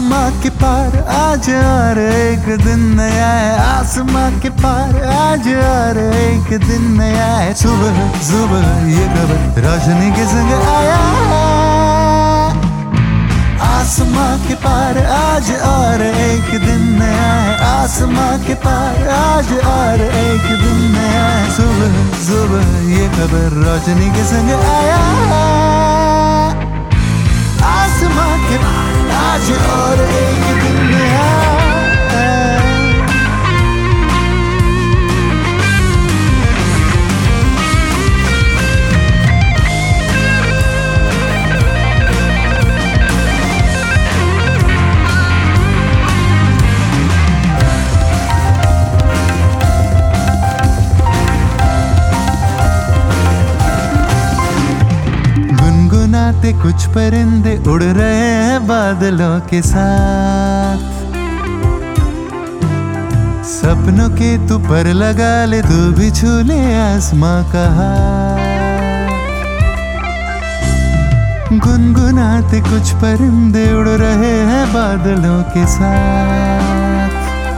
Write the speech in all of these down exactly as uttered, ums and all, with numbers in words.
आसमां के पार आज और एक दिन नया है, आसमां के पार आज और एक दिन नया है। सुबह सुबह ये खबर रोशनी के संग आया, आसमां के पार आज और एक दिन नया है, आसमां के पार आज और एक दिन नया है। सुबह सुबह ये खबर रोशनी के संग आया, आसमां के पार आज और एक दिन नया है। गुनगुनाते कुछ परिंदे उड़ रहे हैं बादलों के साथ, सपनों के तू पर लगा ले, तू भी छू ले आसमां का हाथ। गुनगुनाते कुछ परिंदे उड़ रहे हैं बादलों के साथ,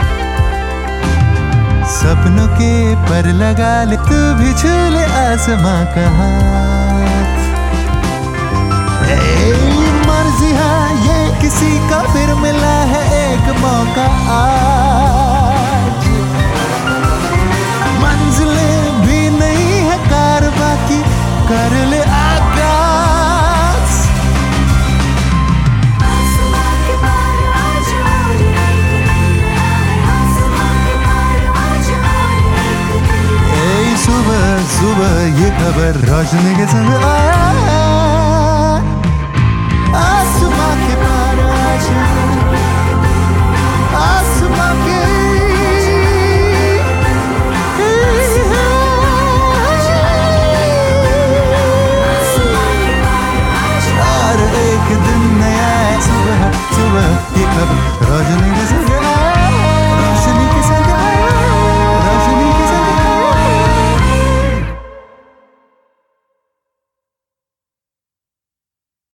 सपनों के पर लगा ले, तू भी छू ले आसमां का हाथ। मर्जी है ये किसी का, फिर मिला है एक मौका आज। मंजिलें भी नहीं है कारवां की, कर ले आगाज। आसमां के पार आज और एक दिन नया है, आसमां के पार आज और एक दिन नया है। ए सुबह सुबह ये खबर रोशनी के संग आया, आसमां के पार आज, आसमां के और एक दिन नया है। सुबह सुबह ये खबर रोशनी के संग